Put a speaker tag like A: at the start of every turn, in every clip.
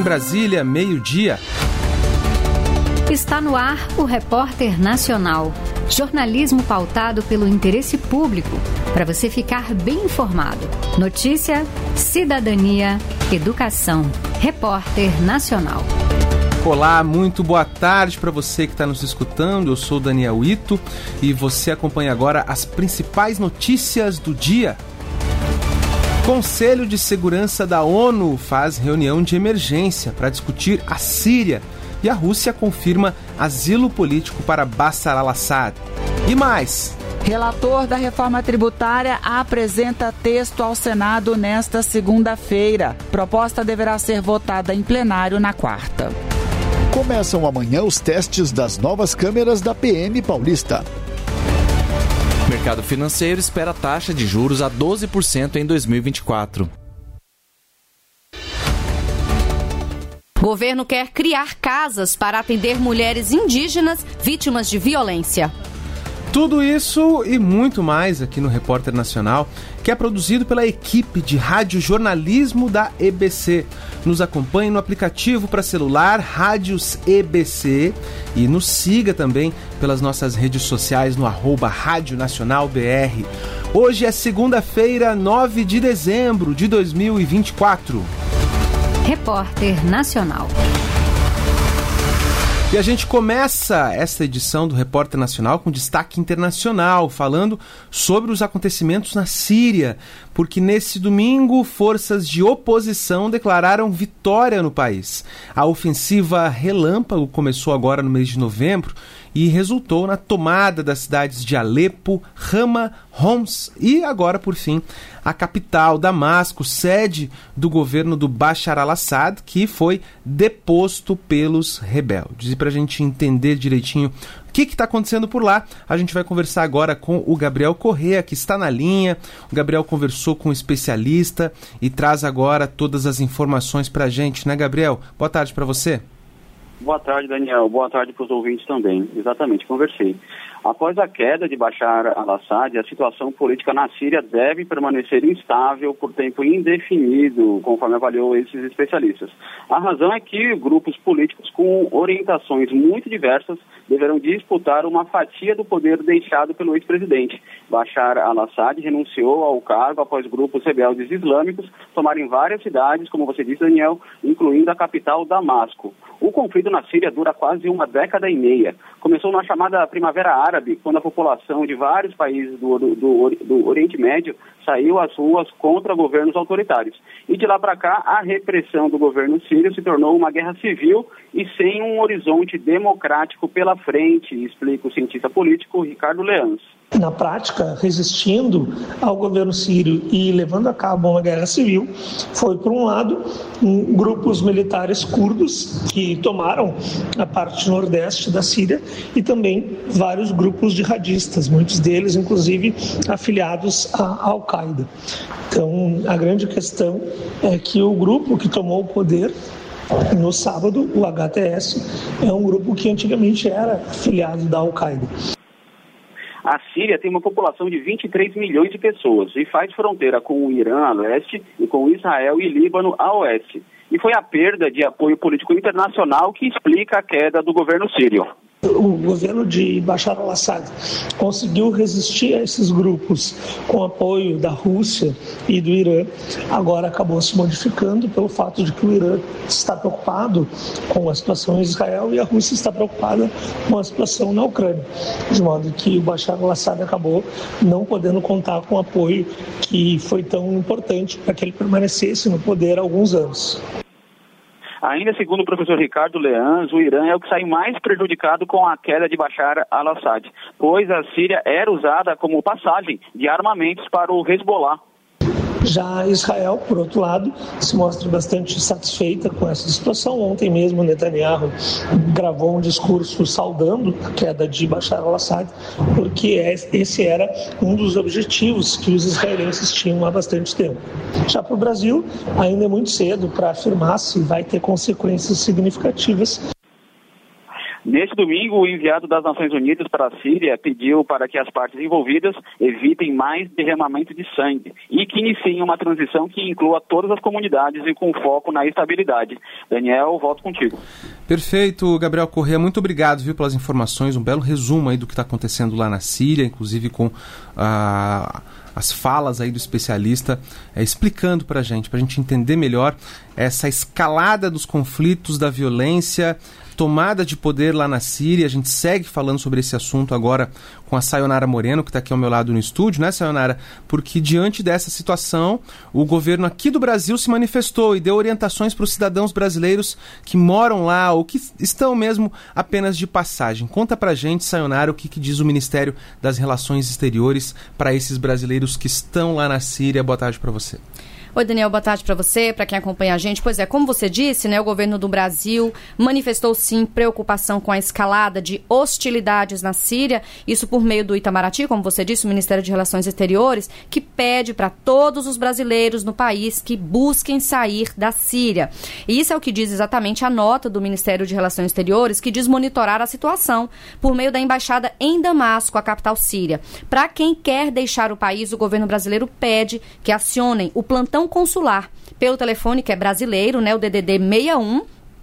A: Brasília, meio-dia.
B: Está no ar o Repórter Nacional. Jornalismo pautado pelo interesse público, para você ficar bem informado. Notícia, cidadania, educação. Repórter Nacional.
A: Olá, muito boa tarde para você que está nos escutando. Eu sou Daniel Ito e você acompanha agora as principais notícias do dia. Conselho de Segurança da ONU faz reunião de emergência para discutir a Síria e a Rússia confirma asilo político para Bashar al-Assad. E mais...
C: Relator da reforma tributária apresenta texto ao Senado nesta segunda-feira. Proposta deverá ser votada em plenário na quarta.
D: Começam amanhã os testes das novas câmeras da PM Paulista.
E: O mercado financeiro espera a taxa de juros a 12% em 2024.
F: Governo quer criar casas para atender mulheres indígenas vítimas de violência.
A: Tudo isso e muito mais aqui no Repórter Nacional, que é produzido pela equipe de radiojornalismo da EBC. Nos acompanhe no aplicativo para celular Rádios EBC e nos siga também pelas nossas redes sociais no @Rádio Nacional BR. Hoje é segunda-feira, 9 de dezembro de 2024.
B: Repórter Nacional.
A: E a gente começa esta edição do Repórter Nacional com destaque internacional, falando sobre os acontecimentos na Síria, porque nesse domingo forças de oposição declararam vitória no país. A ofensiva Relâmpago começou agora no mês de novembro e resultou na tomada das cidades de Alepo, Hama, Homs e agora, por fim, a capital, Damasco, sede do governo do Bashar al-Assad, que foi deposto pelos rebeldes. E para a gente entender direitinho o que está acontecendo por lá, a gente vai conversar agora com o Gabriel Correa, que está na linha. O Gabriel conversou com um especialista e traz agora todas as informações para a gente, né, Gabriel? Boa tarde para você.
G: Boa tarde, Daniel. Boa tarde para os ouvintes também. Exatamente, conversei. Após a queda de Bashar al-Assad, a situação política na Síria deve permanecer instável por tempo indefinido, conforme avaliou esses especialistas. A razão é que grupos políticos com orientações muito diversas deverão disputar uma fatia do poder deixado pelo ex-presidente. Bashar al-Assad renunciou ao cargo após grupos rebeldes islâmicos tomarem várias cidades, como você disse, Daniel, incluindo a capital, Damasco. O conflito na Síria dura quase uma década e meia. Começou na chamada Primavera Árabe, quando a população de vários países do Oriente Médio saiu às ruas contra governos autoritários. E de lá para cá, a repressão do governo sírio se tornou uma guerra civil e sem um horizonte democrático pela frente, explica o cientista político Ricardo Leans.
H: Na prática, resistindo ao governo sírio e levando a cabo uma guerra civil, foi, por um lado, grupos militares curdos que tomaram a parte nordeste da Síria e também vários grupos jihadistas, muitos deles, inclusive, afiliados à Al-Qaeda. Então, a grande questão é que o grupo que tomou o poder no sábado, o HTS, é um grupo que antigamente era afiliado da Al-Qaeda.
G: A Síria tem uma população de 23 milhões de pessoas e faz fronteira com o Irã a leste e com Israel e Líbano a oeste. E foi a perda de apoio político internacional que explica a queda do governo sírio.
H: O governo de Bashar al-Assad conseguiu resistir a esses grupos com apoio da Rússia e do Irã. Agora acabou se modificando pelo fato de que o Irã está preocupado com a situação em Israel e a Rússia está preocupada com a situação na Ucrânia. De modo que o Bashar al-Assad acabou não podendo contar com o apoio que foi tão importante para que ele permanecesse no poder há alguns anos.
G: Ainda segundo o professor Ricardo Leans, o Irã é o que sai mais prejudicado com a queda de Bashar al-Assad, pois a Síria era usada como passagem de armamentos para o Hezbollah.
H: Já Israel, por outro lado, se mostra bastante satisfeita com essa situação. Ontem mesmo Netanyahu gravou um discurso saudando a queda de Bashar al-Assad, porque esse era um dos objetivos que os israelenses tinham há bastante tempo. Já para o Brasil, ainda é muito cedo para afirmar se vai ter consequências significativas.
G: Neste Nesse domingo, o enviado das Nações Unidas para a Síria pediu para que as partes envolvidas evitem mais derramamento de sangue e que iniciem uma transição que inclua todas as comunidades e com foco na estabilidade. Daniel, volto contigo.
A: Perfeito, Gabriel Corrêa, muito obrigado, viu, pelas informações, um belo resumo aí do que está acontecendo lá na Síria, inclusive com as falas aí do especialista explicando para a gente entender melhor essa escalada dos conflitos, da violência, tomada de poder lá na Síria. A gente segue falando sobre esse assunto agora com a Sayonara Moreno, que está aqui ao meu lado no estúdio, né, Sayonara? Porque diante dessa situação, o governo aqui do Brasil se manifestou e deu orientações para os cidadãos brasileiros que moram lá ou que estão mesmo apenas de passagem. Conta pra gente, Sayonara, o que diz o Ministério das Relações Exteriores para esses brasileiros que estão lá na Síria. Boa tarde para você.
F: Oi, Daniel, boa tarde para você, para quem acompanha a gente. Pois é, como você disse, né, o governo do Brasil manifestou sim preocupação com a escalada de hostilidades na Síria, isso por meio do Itamaraty, como você disse, o Ministério de Relações Exteriores, que pede para todos os brasileiros no país que busquem sair da Síria. E isso é o que diz exatamente a nota do Ministério de Relações Exteriores, que diz monitorar a situação por meio da embaixada em Damasco, a capital síria. Para quem quer deixar o país, o governo brasileiro pede que acionem o plantão consular pelo telefone que é brasileiro, né, o DDD 61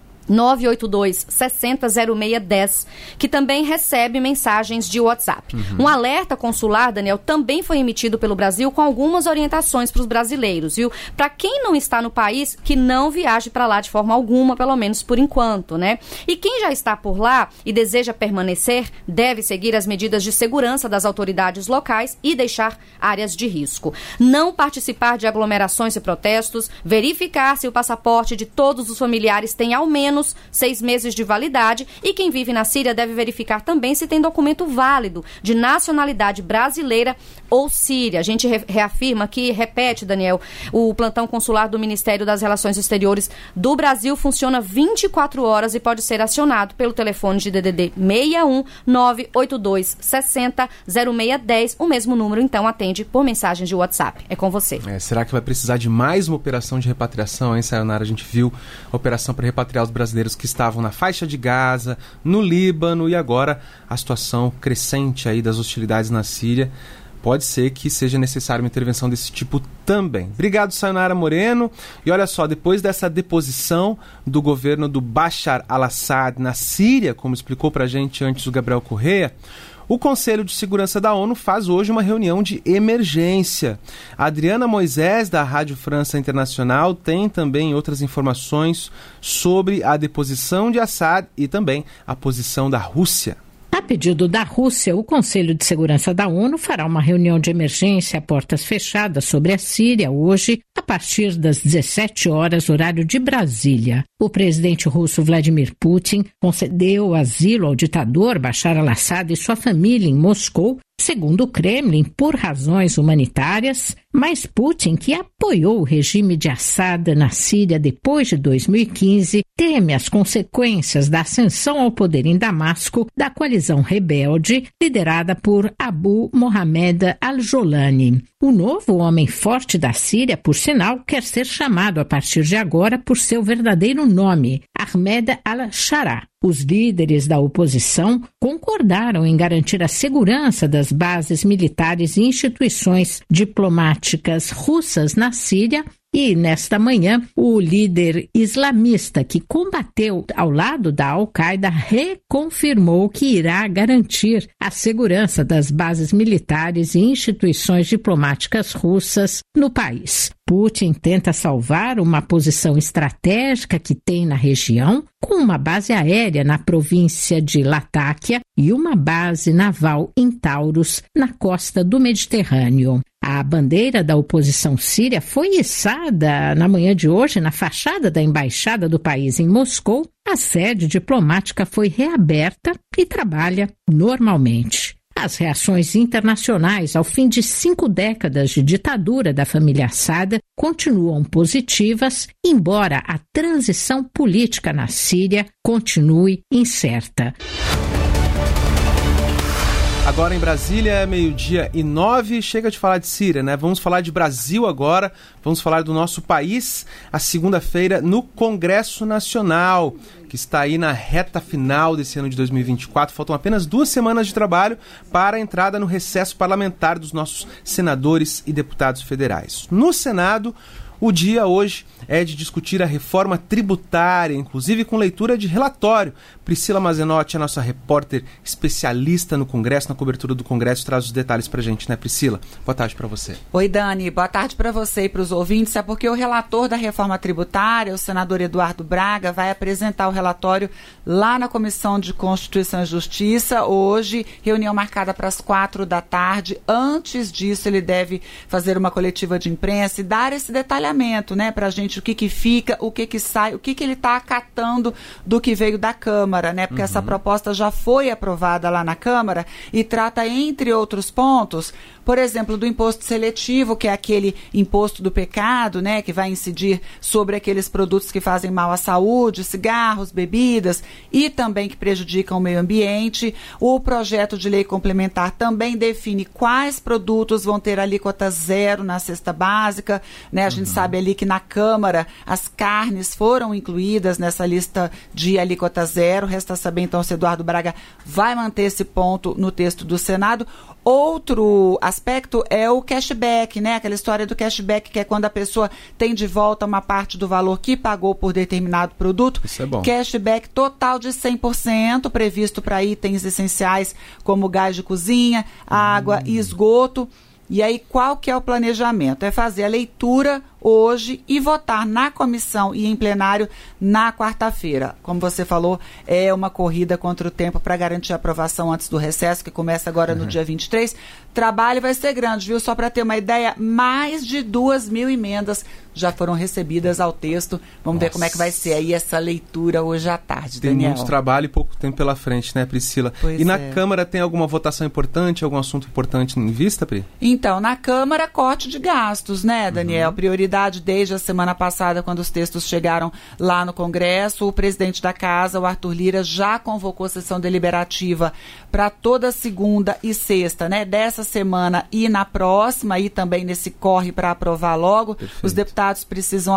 F: 982 60 0610, que também recebe mensagens de WhatsApp. Um alerta consular, Daniel, também foi emitido pelo Brasil com algumas orientações para os brasileiros, viu? Para quem não está no país, que não viaje para lá de forma alguma, pelo menos por enquanto, né? E quem já está por lá e deseja permanecer, deve seguir as medidas de segurança das autoridades locais e deixar áreas de risco. Não participar de aglomerações e protestos, verificar se o passaporte de todos os familiares tem ao menos 6 meses de validade, e quem vive na Síria deve verificar também se tem documento válido de nacionalidade brasileira ou síria. A gente reafirma que, repete, Daniel, o plantão consular do Ministério das Relações Exteriores do Brasil funciona 24 horas e pode ser acionado pelo telefone de DDD 61 982 60 0610. O mesmo número, então, atende por mensagens de WhatsApp. É com você.
A: Será que vai precisar de mais uma operação de repatriação, hein, Sayonara? A gente viu a operação para repatriar os brasileiros que estavam na faixa de Gaza, no Líbano, e agora a situação crescente aí das hostilidades na Síria. Pode ser que seja necessária uma intervenção desse tipo também. Obrigado, Sayonara Moreno. E olha só, depois dessa deposição do governo do Bashar al-Assad na Síria, como explicou pra gente antes o Gabriel Corrêa, o Conselho de Segurança da ONU faz hoje uma reunião de emergência. A Adriana Moisés, da Rádio França Internacional, tem também outras informações sobre a deposição de Assad e também a posição da Rússia.
I: A pedido da Rússia, o Conselho de Segurança da ONU fará uma reunião de emergência a portas fechadas sobre a Síria hoje, a partir das 17 horas, horário de Brasília. O presidente russo Vladimir Putin concedeu asilo ao ditador Bashar al-Assad e sua família em Moscou, segundo o Kremlin, por razões humanitárias, mas Putin, que apoiou o regime de Assad na Síria depois de 2015, teme as consequências da ascensão ao poder em Damasco da coalizão rebelde liderada por Abu Mohamed al-Jolani. O novo homem forte da Síria, por sinal, quer ser chamado a partir de agora por seu verdadeiro nome, Ahmed al-Shara. Os líderes da oposição concordaram em garantir a segurança das bases militares e instituições diplomáticas russas na Síria. E, nesta manhã, o líder islamista que combateu ao lado da Al-Qaeda reconfirmou que irá garantir a segurança das bases militares e instituições diplomáticas russas no país. Putin tenta salvar uma posição estratégica que tem na região, com uma base aérea na província de Latáquia e uma base naval em Taurus, na costa do Mediterrâneo. A bandeira da oposição síria foi içada na manhã de hoje na fachada da embaixada do país em Moscou. A sede diplomática foi reaberta e trabalha normalmente. As reações internacionais ao fim de 5 décadas de ditadura da família Assad continuam positivas, embora a transição política na Síria continue incerta.
A: Agora em Brasília, 12:09, chega de falar de Síria, né? Vamos falar de Brasil agora, vamos falar do nosso país, a segunda-feira no Congresso Nacional, que está aí na reta final desse ano de 2024. Faltam apenas 2 semanas de trabalho para a entrada no recesso parlamentar dos nossos senadores e deputados federais. No Senado, o dia hoje é de discutir a reforma tributária, inclusive com leitura de relatório. Priscila Mazenotti, a nossa repórter especialista no Congresso, na cobertura do Congresso, traz os detalhes pra gente, né, Priscila? Boa tarde para você.
C: Oi, Dani. Boa tarde para você e para os ouvintes. É porque o relator da reforma tributária, o senador Eduardo Braga, vai apresentar o relatório lá na Comissão de Constituição e Justiça. Hoje, reunião marcada para as 16h. Antes disso, ele deve fazer uma coletiva de imprensa e dar esse detalhamento, né, pra gente o que fica, o que sai, o que ele está acatando do que veio da Câmara, né, porque essa proposta já foi aprovada lá na Câmara e trata, entre outros pontos, por exemplo, do imposto seletivo, que é aquele imposto do pecado, né, que vai incidir sobre aqueles produtos que fazem mal à saúde, cigarros, bebidas e também que prejudicam o meio ambiente. O projeto de lei complementar também define quais produtos vão ter alíquota zero na cesta básica, né, a gente sabe ali que na Câmara as carnes foram incluídas nessa lista de alíquota zero. Resta saber então se Eduardo Braga vai manter esse ponto no texto do Senado. Outro aspecto é o cashback, né? Aquela história do cashback, que é quando a pessoa tem de volta uma parte do valor que pagou por determinado produto.
A: Isso é bom.
C: Cashback total de 100%, previsto para itens essenciais como gás de cozinha, água e esgoto. E aí, qual que é o planejamento? É fazer a leitura hoje e votar na comissão e em plenário na quarta-feira. Como você falou, é uma corrida contra o tempo para garantir a aprovação antes do recesso, que começa agora no dia 23. Trabalho vai ser grande, viu? Só para ter uma ideia, mais de 2.000 emendas já foram recebidas ao texto. Vamos ver como é que vai ser aí essa leitura hoje à tarde,
A: Tem
C: Daniel.
A: muito trabalho e pouco tempo pela frente, né, Priscila?
C: Pois
A: e na
C: é.
A: Câmara tem alguma votação importante, algum assunto importante em vista, Pri?
C: Então, na Câmara, corte de gastos, né, Daniel? Prioridade desde a semana passada, quando os textos chegaram lá no Congresso. O presidente da Casa, o Arthur Lira, já convocou sessão deliberativa para toda segunda e sexta, né, dessa semana e na próxima, e também nesse corre para aprovar logo.
A: Perfeito.
C: Os deputados precisam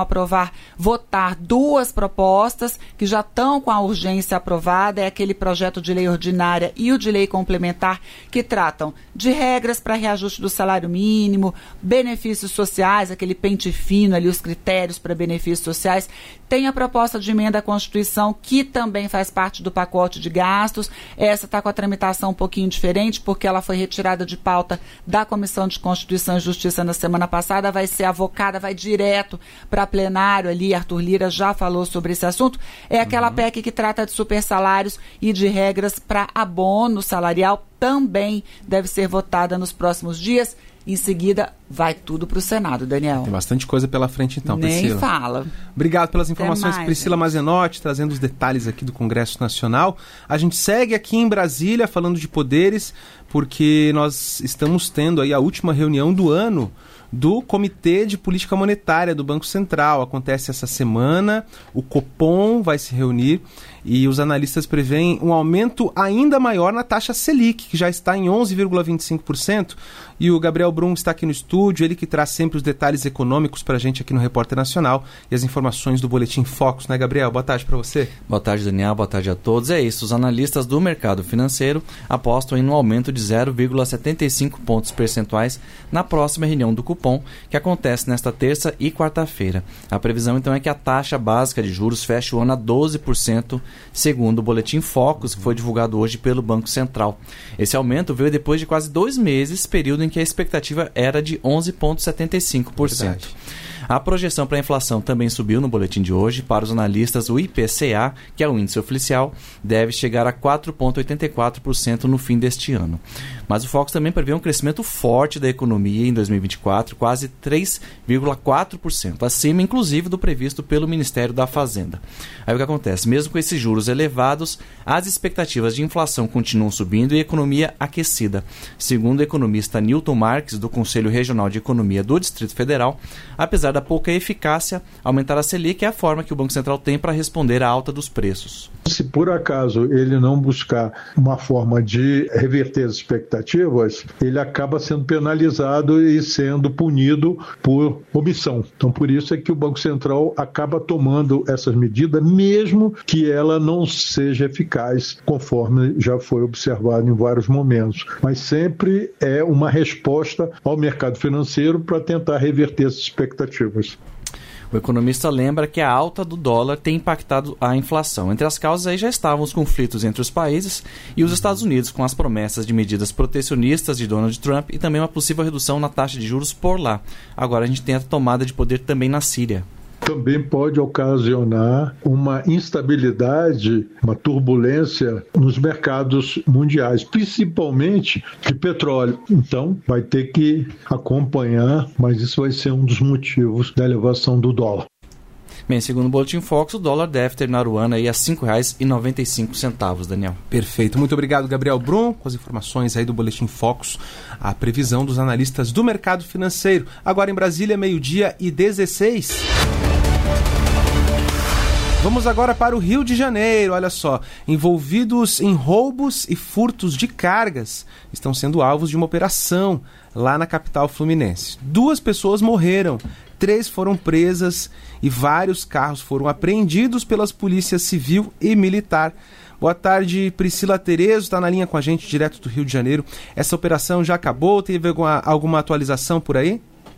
C: votar 2 propostas que já estão com a urgência aprovada. É aquele projeto de lei ordinária e o de lei complementar, que tratam de regras para reajuste do salário mínimo, benefícios sociais, aquele pente fino ali, os critérios para benefícios sociais. Tem a proposta de emenda à Constituição, que também faz parte do pacote de gastos. Essa está com a tramitação um pouquinho diferente, porque ela foi retirada de pauta da Comissão de Constituição e Justiça na semana passada, vai ser avocada, vai direto para plenário ali. Arthur Lira já falou sobre esse assunto. É aquela PEC que trata de supersalários e de regras para abono salarial, também deve ser votada nos próximos dias. Em seguida, vai tudo para o Senado, Daniel.
A: Tem bastante coisa pela frente então, Priscila.
C: Nem fala.
A: Obrigado pelas informações,
C: mais,
A: Priscila Mazenotti, trazendo os detalhes aqui do Congresso Nacional. A gente segue aqui em Brasília falando de poderes, porque nós estamos tendo aí a última reunião do ano do Comitê de Política Monetária do Banco Central. Acontece essa semana, o Copom vai se reunir e os analistas preveem um aumento ainda maior na taxa Selic, que já está em 11,25%. E o Gabriel Brum está aqui no estúdio, ele que traz sempre os detalhes econômicos para a gente aqui no Repórter Nacional e as informações do Boletim Focus, né, Gabriel? Boa tarde para você.
E: Boa tarde, Daniel. Boa tarde a todos. É isso, os analistas do mercado financeiro apostam em um aumento de 0,75 pontos percentuais na próxima reunião do Copom, que acontece nesta terça e quarta-feira. A previsão, então, é que a taxa básica de juros feche o ano a 12%, segundo o Boletim Focus, que foi divulgado hoje pelo Banco Central. Esse aumento veio depois de quase 2 meses, período em que a expectativa era de 11,75%. A projeção para a inflação também subiu no boletim de hoje. Para os analistas, o IPCA, que é o índice oficial, deve chegar a 4,84% no fim deste ano. Mas o Focus também prevê um crescimento forte da economia em 2024, quase 3,4%, acima inclusive do previsto pelo Ministério da Fazenda. Aí o que acontece? Mesmo com esses juros elevados, as expectativas de inflação continuam subindo e a economia aquecida. Segundo o economista Newton Marques, do Conselho Regional de Economia do Distrito Federal, apesar dada a pouca eficácia, aumentar a Selic é a forma que o Banco Central tem para responder à alta dos preços.
J: Se por acaso ele não buscar uma forma de reverter as expectativas, ele acaba sendo penalizado e sendo punido por omissão. Então, por isso é que o Banco Central acaba tomando essas medidas, mesmo que ela não seja eficaz, conforme já foi observado em vários momentos. Mas sempre é uma resposta ao mercado financeiro para tentar reverter essas expectativas.
E: O economista lembra que a alta do dólar tem impactado a inflação. Entre as causas aí já estavam os conflitos entre os países e os Estados Unidos, com as promessas de medidas protecionistas de Donald Trump e também uma possível redução na taxa de juros por lá. Agora a gente tem a tomada de poder também na Síria.
J: Também pode ocasionar uma instabilidade, uma turbulência nos mercados mundiais, principalmente de petróleo. Então, vai ter que acompanhar, mas isso vai ser um dos motivos da elevação do dólar.
E: Bem, segundo o Boletim Focus, o dólar deve terminar o ano aí a R$ 5,95, Daniel.
A: Perfeito. Muito obrigado, Gabriel Brum, com as informações aí do Boletim Focus, a previsão dos analistas do mercado financeiro. Agora em Brasília, 12:16. Vamos agora para o Rio de Janeiro, olha só. Envolvidos em roubos e furtos de cargas estão sendo alvos de uma operação lá na capital fluminense. 2 pessoas morreram, 3 foram presas e vários carros foram apreendidos pelas polícias civil e militar. Boa tarde, Priscila Terezo, está na linha com a gente direto do Rio de Janeiro. Essa operação já acabou? Teve alguma atualização por aí?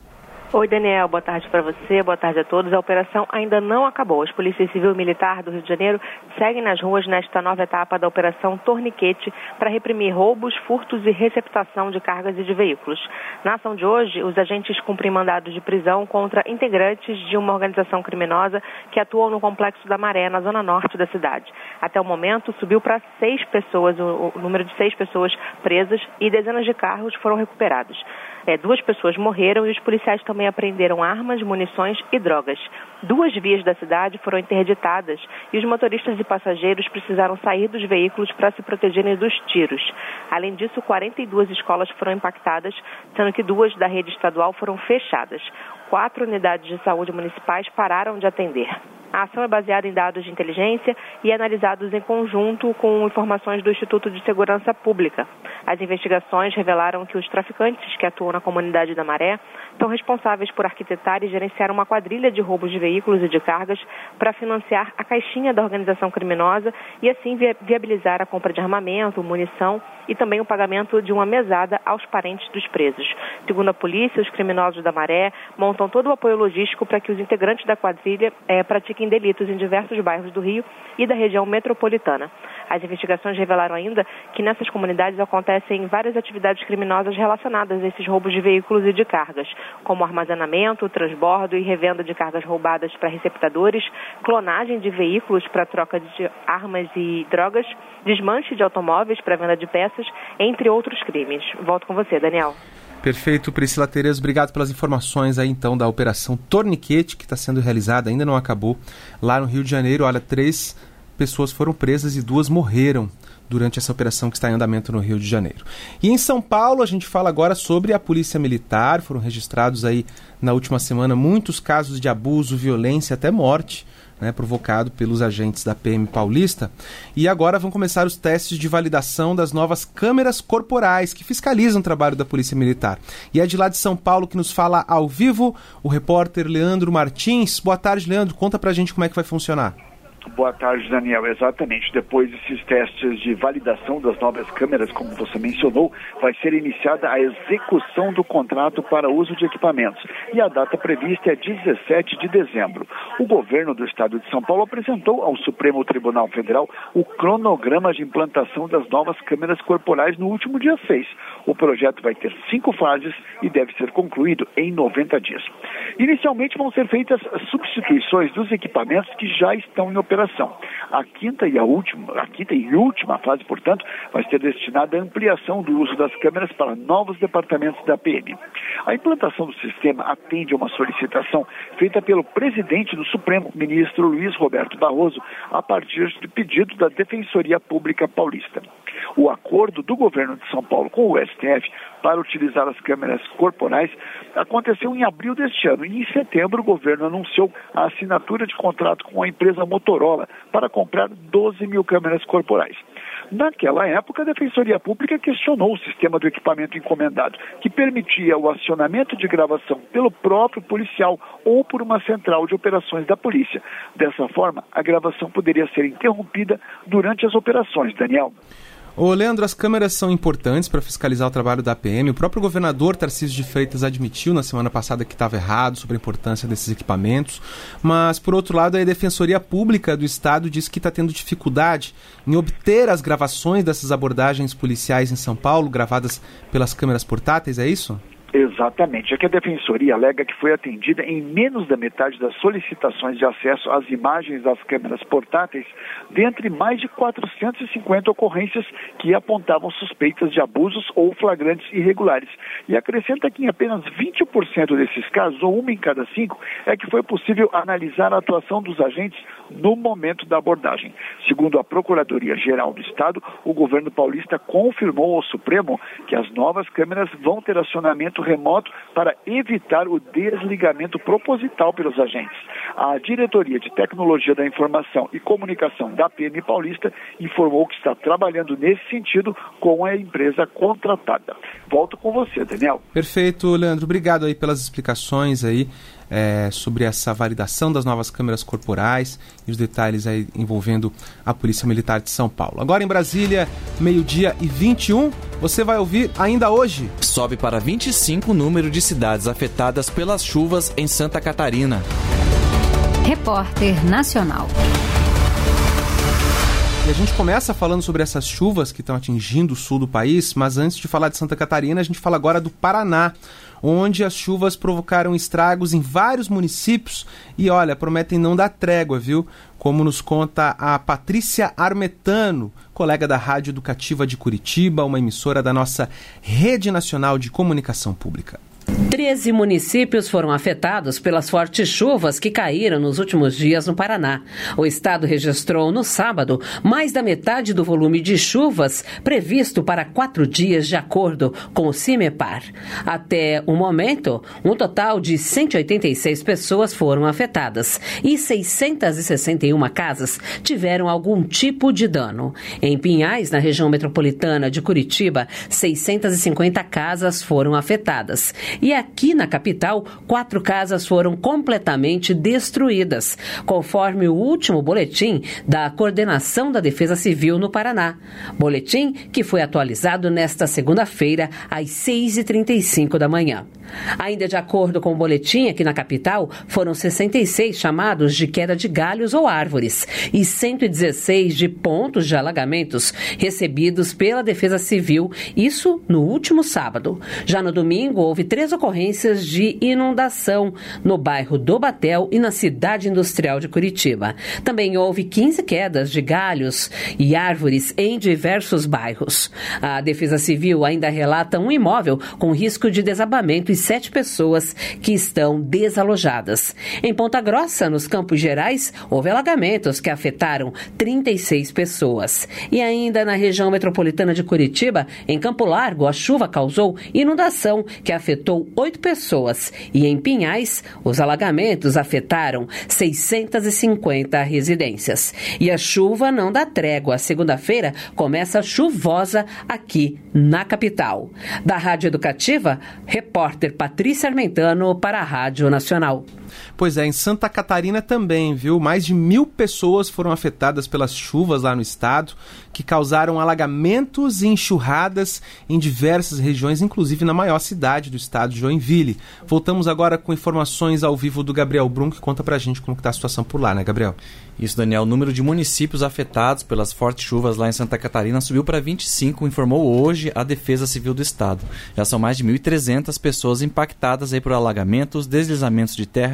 K: Oi, Daniel, boa tarde para você, boa tarde a todos. A operação ainda não acabou. As polícias civil e militar do Rio de Janeiro seguem nas ruas nesta nova etapa da Operação Torniquete para reprimir roubos, furtos e receptação de cargas e de veículos. Na ação de hoje, os agentes cumprem mandados de prisão contra integrantes de uma organização criminosa que atuam no Complexo da Maré, na zona norte da cidade. Até o momento, subiu para 6 pessoas, o número de 6 pessoas presas e dezenas de carros foram recuperados. 2 pessoas morreram e os policiais também apreenderam armas, munições e drogas. 2 vias da cidade foram interditadas e os motoristas e passageiros precisaram sair dos veículos para se protegerem dos tiros. Além disso, 42 escolas foram impactadas, sendo que 2 da rede estadual foram fechadas. 4 unidades de saúde municipais pararam de atender. A ação é baseada em dados de inteligência e analisados em conjunto com informações do Instituto de Segurança Pública. As investigações revelaram que os traficantes que atuam na comunidade da Maré são responsáveis por arquitetar e gerenciar uma quadrilha de roubos de veículos e de cargas para financiar a caixinha da organização criminosa e assim viabilizar a compra de armamento, munição e também o pagamento de uma mesada aos parentes dos presos. Segundo a polícia, os criminosos da Maré montam todo o apoio logístico para que os integrantes da quadrilha pratiquem delitos em diversos bairros do Rio e da região metropolitana. As investigações revelaram ainda que nessas comunidades acontecem várias atividades criminosas relacionadas a esses roubos de veículos e de cargas, como armazenamento, transbordo e revenda de cargas roubadas para receptadores, clonagem de veículos para troca de armas e drogas, desmanche de automóveis para venda de peças, entre outros crimes. Volto com você, Daniel.
A: Perfeito, Priscila Terezo, obrigado pelas informações aí então da Operação Torniquete, que está sendo realizada, ainda não acabou, lá no Rio de Janeiro. Olha, 3 pessoas foram presas e 2 morreram durante essa operação que está em andamento no Rio de Janeiro. E em São Paulo, a gente fala agora sobre a Polícia Militar. Foram registrados aí na última semana muitos casos de abuso, violência, até morte, provocado pelos agentes da PM Paulista. E agora vão começar os testes de validação das novas câmeras corporais que fiscalizam o trabalho da Polícia Militar. E é de lá de São Paulo que nos fala ao vivo o repórter Leandro Martins. Boa tarde, Leandro. Conta pra gente como é que vai funcionar.
L: Boa tarde, Daniel. Exatamente. Depois desses testes de validação das novas câmeras, como você mencionou, vai ser iniciada a execução do contrato para uso de equipamentos. E a data prevista é 17 de dezembro. O governo do estado de São Paulo apresentou ao Supremo Tribunal Federal o cronograma de implantação das novas câmeras corporais no último dia 6. O projeto vai ter 5 fases e deve ser concluído em 90 dias. Inicialmente vão ser feitas substituições dos equipamentos que já estão em operação. A quinta e última fase, portanto, vai ser destinada à ampliação do uso das câmeras para novos departamentos da PM. A implantação do sistema atende a uma solicitação feita pelo presidente do Supremo, ministro Luiz Roberto Barroso, a partir de pedido da Defensoria Pública Paulista. O acordo do governo de São Paulo com o STF para utilizar as câmeras corporais aconteceu em abril deste ano. E em setembro, o governo anunciou a assinatura de contrato com a empresa Motorola para comprar 12 mil câmeras corporais. Naquela época, a Defensoria Pública questionou o sistema do equipamento encomendado, que permitia o acionamento de gravação pelo próprio policial ou por uma central de operações da polícia. Dessa forma, a gravação poderia ser interrompida durante as operações, Daniel.
A: Ô, Leandro, as câmeras são importantes para fiscalizar o trabalho da PM. O próprio governador Tarcísio de Freitas admitiu na semana passada que estava errado sobre a importância desses equipamentos. Mas, por outro lado, a Defensoria Pública do Estado diz que está tendo dificuldade em obter as gravações dessas abordagens policiais em São Paulo, gravadas pelas câmeras portáteis, é isso?
L: Exatamente. É que a Defensoria alega que foi atendida em menos da metade das solicitações de acesso às imagens das câmeras portáteis, dentre mais de 450 ocorrências que apontavam suspeitas de abusos ou flagrantes irregulares. E acrescenta que em apenas 20% desses casos, ou 1 em cada 5, é que foi possível analisar a atuação dos agentes no momento da abordagem. Segundo a Procuradoria-Geral do Estado, o governo paulista confirmou ao Supremo que as novas câmeras vão ter acionamento remoto para evitar o desligamento proposital pelos agentes. A Diretoria de Tecnologia da Informação e Comunicação da PM Paulista informou que está trabalhando nesse sentido com a empresa contratada. Volto com você, Daniel.
A: Perfeito, Leandro. Obrigado aí pelas explicações aí sobre essa validação das novas câmeras corporais e os detalhes aí envolvendo a Polícia Militar de São Paulo. Agora em Brasília, 12h21, você vai ouvir ainda hoje.
E: Sobe para 25 o número de cidades afetadas pelas chuvas em Santa Catarina.
B: Repórter Nacional.
A: E a gente começa falando sobre essas chuvas que estão atingindo o sul do país, mas antes de falar de Santa Catarina, a gente fala agora do Paraná, onde as chuvas provocaram estragos em vários municípios e, olha, prometem não dar trégua, viu? Como nos conta a Patrícia Armetano, colega da Rádio Educativa de Curitiba, uma emissora da nossa Rede Nacional de Comunicação Pública.
M: 13 municípios foram afetados pelas fortes chuvas que caíram nos últimos dias no Paraná. O estado registrou no sábado mais da metade do volume de chuvas previsto para 4 dias, de acordo com o CIMEPAR. Até o momento, um total de 186 pessoas foram afetadas e 661 casas tiveram algum tipo de dano. Em Pinhais, na região metropolitana de Curitiba, 650 casas foram afetadas. E aqui na capital, 4 casas foram completamente destruídas, conforme o último boletim da Coordenação da Defesa Civil no Paraná. Boletim que foi atualizado nesta segunda-feira, às 6h35 da manhã. Ainda de acordo com o boletim, aqui na capital, foram 66 chamados de queda de galhos ou árvores e 116 de pontos de alagamentos recebidos pela Defesa Civil, isso no último sábado. Já no domingo, houve 3 ocorrências de inundação no bairro do Batel e na cidade industrial de Curitiba. Também houve 15 quedas de galhos e árvores em diversos bairros. A Defesa Civil ainda relata um imóvel com risco de desabamento e 7 pessoas que estão desalojadas. Em Ponta Grossa, nos Campos Gerais, houve alagamentos que afetaram 36 pessoas. E ainda na região metropolitana de Curitiba, em Campo Largo, a chuva causou inundação que afetou 8 pessoas. E em Pinhais, os alagamentos afetaram 650 residências. E a chuva não dá trégua. Segunda-feira começa chuvosa aqui na capital. Da Rádio Educativa, repórter Patrícia Armentano para a Rádio Nacional.
A: Pois é, em Santa Catarina também, viu? Mais de 1.000 pessoas foram afetadas pelas chuvas lá no estado, que causaram alagamentos e enxurradas em diversas regiões, inclusive na maior cidade do estado, Joinville. Voltamos agora com informações ao vivo do Gabriel Brum, que conta pra gente como está a situação por lá, né, Gabriel?
E: Isso, Daniel. O número de municípios afetados pelas fortes chuvas lá em Santa Catarina subiu para 25, informou hoje a Defesa Civil do Estado. Já são mais de 1.300 pessoas impactadas aí por alagamentos, deslizamentos de terra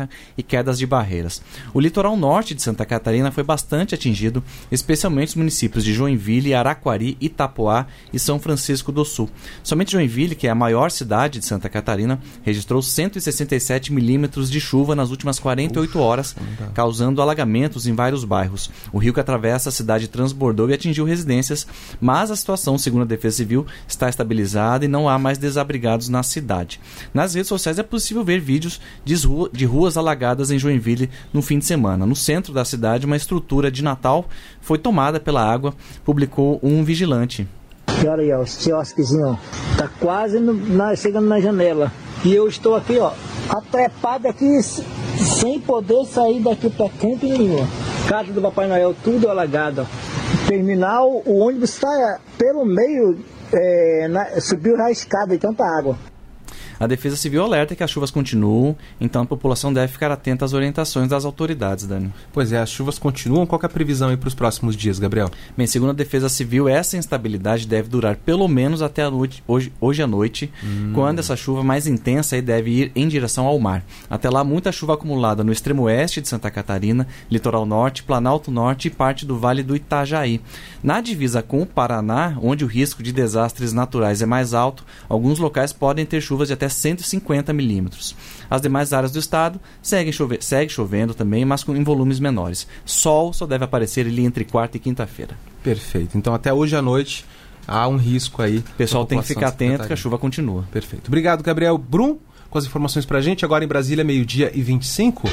E: terra e quedas de barreiras. O litoral norte de Santa Catarina foi bastante atingido, especialmente os municípios de Joinville, Araquari, Itapoá e São Francisco do Sul. Somente Joinville, que é a maior cidade de Santa Catarina, registrou 167 milímetros de chuva nas últimas 48 horas, causando alagamentos em vários bairros. O rio que atravessa a cidade transbordou e atingiu residências, mas a situação, segundo a Defesa Civil, está estabilizada e não há mais desabrigados na cidade. Nas redes sociais é possível ver vídeos de ruas alagadas em Joinville no fim de semana. No centro da cidade, uma estrutura de Natal foi tomada pela água, publicou um vigilante.
N: E olha aí, ó, esse quiosquezinho, tá quase chegando na janela. E eu estou aqui, ó, atrepado aqui, sem poder sair daqui para canto nenhum. Casa do Papai Noel, tudo alagado. Terminal, o ônibus está pelo meio, subiu a escada de tanta água.
E: A Defesa Civil alerta que as chuvas continuam, então a população deve ficar atenta às orientações das autoridades, Dani.
A: Pois é, as chuvas continuam. Qual que é a previsão aí para os próximos dias, Gabriel?
E: Bem, segundo a Defesa Civil, essa instabilidade deve durar pelo menos até a noite, hoje à noite, quando essa chuva mais intensa aí deve ir em direção ao mar. Até lá, muita chuva acumulada no extremo oeste de Santa Catarina, litoral norte, Planalto Norte e parte do Vale do Itajaí. Na divisa com o Paraná, onde o risco de desastres naturais é mais alto, alguns locais podem ter chuvas de até 150 milímetros. As demais áreas do estado segue chovendo também, mas em volumes menores. Sol só deve aparecer ali entre quarta e quinta-feira.
A: Perfeito. Então até hoje à noite há um risco aí.
E: O pessoal tem que ficar atento que a chuva continua.
A: Perfeito. Obrigado, Gabriel. Brum, com as informações pra gente. Agora em Brasília, 12:25.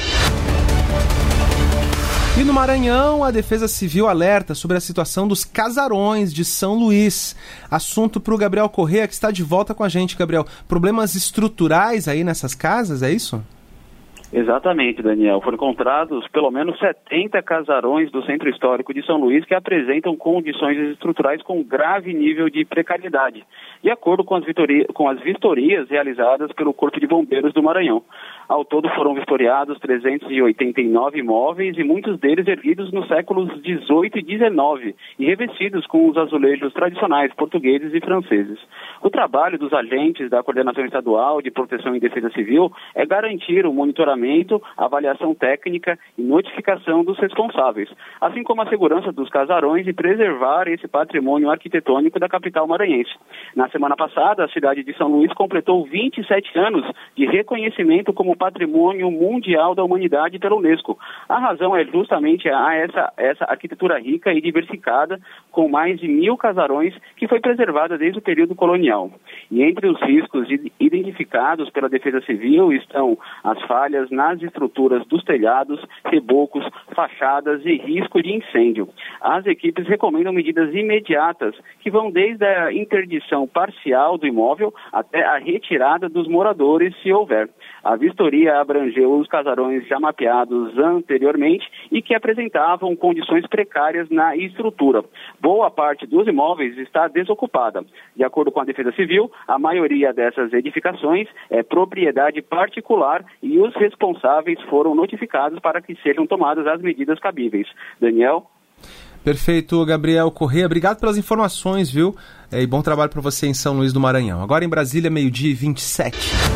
A: E no Maranhão, a Defesa Civil alerta sobre a situação dos casarões de São Luís. Assunto para o Gabriel Corrêa, que está de volta com a gente, Gabriel. Problemas estruturais aí nessas casas, é isso?
G: Exatamente, Daniel. Foram encontrados pelo menos 70 casarões do Centro Histórico de São Luís que apresentam condições estruturais com grave nível de precariedade, de acordo com as vistorias realizadas pelo Corpo de Bombeiros do Maranhão. Ao todo foram vistoriados 389 imóveis e muitos deles erguidos nos séculos XVIII e XIX e revestidos com os azulejos tradicionais portugueses e franceses. O trabalho dos agentes da Coordenação Estadual de Proteção e Defesa Civil é garantir o monitoramento, avaliação técnica e notificação dos responsáveis, assim como a segurança dos casarões e preservar esse patrimônio arquitetônico da capital maranhense. Na semana passada, a cidade de São Luís completou 27 anos de reconhecimento como Patrimônio Mundial da Humanidade pela Unesco. A razão é justamente essa arquitetura rica e diversificada, com mais de 1.000 casarões, que foi preservada desde o período colonial. E entre os riscos identificados pela Defesa Civil estão as falhas nas estruturas dos telhados, rebocos, fachadas e risco de incêndio. As equipes recomendam medidas imediatas, que vão desde a interdição parcial do imóvel até a retirada dos moradores, se houver. A vistoria abrangeu os casarões já mapeados anteriormente e que apresentavam condições precárias na estrutura. Boa parte dos imóveis está desocupada. De acordo com a Defesa Civil, a maioria dessas edificações é propriedade particular e os responsáveis foram notificados para que sejam tomadas as medidas cabíveis. Daniel?
A: Perfeito, Gabriel Corrêa. Obrigado pelas informações, viu? E bom trabalho para você em São Luís do Maranhão. Agora em Brasília, 12:27.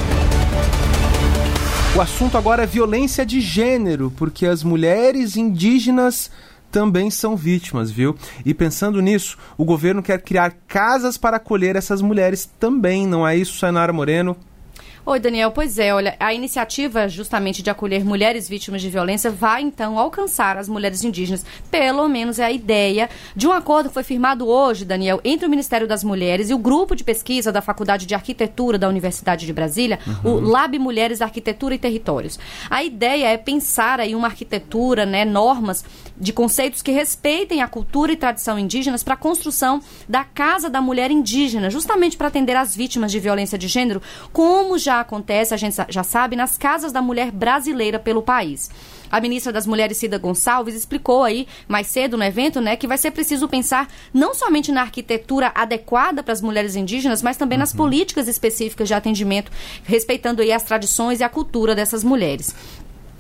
A: O assunto agora é violência de gênero, porque as mulheres indígenas também são vítimas, viu? E pensando nisso, o governo quer criar casas para acolher essas mulheres também, não é isso, Sainara Moreno?
F: Oi, Daniel. Pois é, olha, a iniciativa justamente de acolher mulheres vítimas de violência vai, então, alcançar as mulheres indígenas. Pelo menos é a ideia de um acordo que foi firmado hoje, Daniel, entre o Ministério das Mulheres e o grupo de pesquisa da Faculdade de Arquitetura da Universidade de Brasília, o Lab Mulheres, Arquitetura e Territórios. A ideia é pensar aí uma arquitetura, né, normas de conceitos que respeitem a cultura e tradição indígenas para a construção da Casa da Mulher Indígena, justamente para atender as vítimas de violência de gênero, como já acontece, a gente já sabe, nas casas da mulher brasileira pelo país. A ministra das Mulheres, Cida Gonçalves, explicou aí mais cedo no evento, né, que vai ser preciso pensar não somente na arquitetura adequada para as mulheres indígenas, mas também nas políticas específicas de atendimento, respeitando aí as tradições e a cultura dessas mulheres.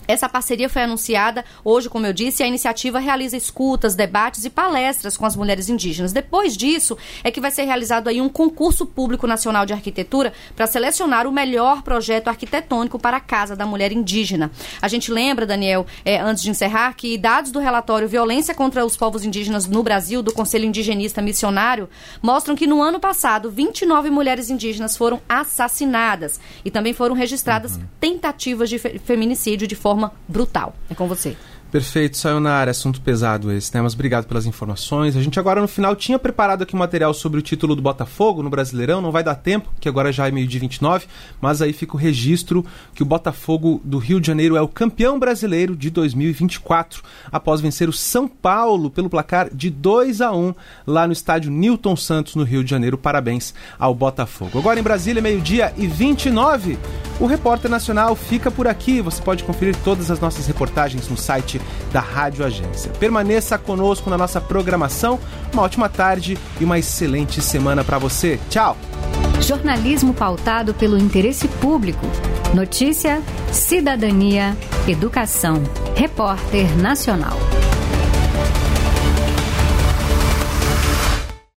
F: Essa parceria foi anunciada hoje, como eu disse, e a iniciativa realiza escutas, debates e palestras com as mulheres indígenas. Depois disso, é que vai ser realizado aí um concurso público nacional de arquitetura para selecionar o melhor projeto arquitetônico para a Casa da Mulher Indígena. A gente lembra, Daniel, antes de encerrar, que dados do relatório Violência contra os Povos Indígenas no Brasil, do Conselho Indigenista Missionário, mostram que no ano passado, 29 mulheres indígenas foram assassinadas e também foram registradas tentativas de feminicídio de forma brutal. É com você.
A: Perfeito, Sayonara, assunto pesado esse, né? Mas obrigado pelas informações. A gente agora no final tinha preparado aqui um material sobre o título do Botafogo no Brasileirão, não vai dar tempo, que agora já é 12h29, mas aí fica o registro que o Botafogo do Rio de Janeiro é o campeão brasileiro de 2024, após vencer o São Paulo pelo placar de 2-1 lá no estádio Newton Santos, no Rio de Janeiro. Parabéns ao Botafogo. Agora em Brasília, 12h29, o Repórter Nacional fica por aqui. Você pode conferir todas as nossas reportagens no site da Rádio Agência. Permaneça conosco na nossa programação. Uma ótima tarde e uma excelente semana para você. Tchau!
B: Jornalismo pautado pelo interesse público. Notícia, cidadania, educação. Repórter Nacional.